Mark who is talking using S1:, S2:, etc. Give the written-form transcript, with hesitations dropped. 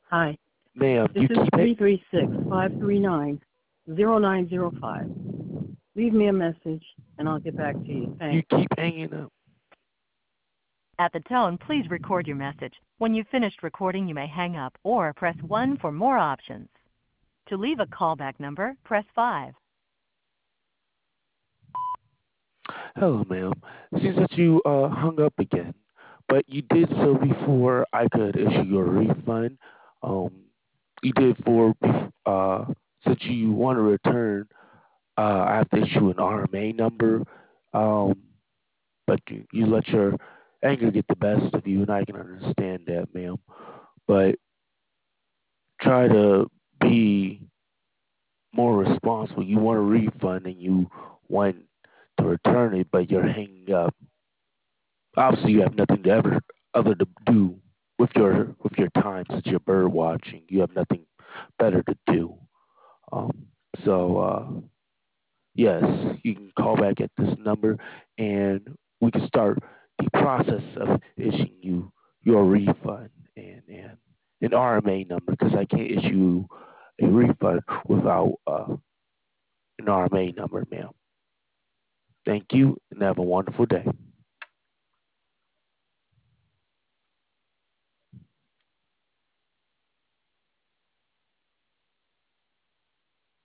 S1: Hi,
S2: Ma'am,
S1: this is 336-539-0905. Leave me a message and I'll get back to you.
S2: you
S1: Thanks.
S2: keep hanging up.
S3: At the tone, please record your message. When you've finished recording, you may hang up or press 1 for more options. To leave a callback number, press 5.
S2: Hello, ma'am. Seems that you hung up again, but you did so before I could issue your refund. Um, you did since you want to return, I have to issue an RMA number. Um, but you let your anger get the best of you, and I can understand that, ma'am. But try to be more responsible. You want a refund and you want to return it, but you're hanging up. Obviously, you have nothing to ever other to do with your time since you're bird watching. You have nothing better to do. Um, so yes, you can call back at this number, and we can start the process of issuing you your refund and an RMA number because I can't issue a refund without an RMA number, ma'am. Thank you, and have a wonderful day.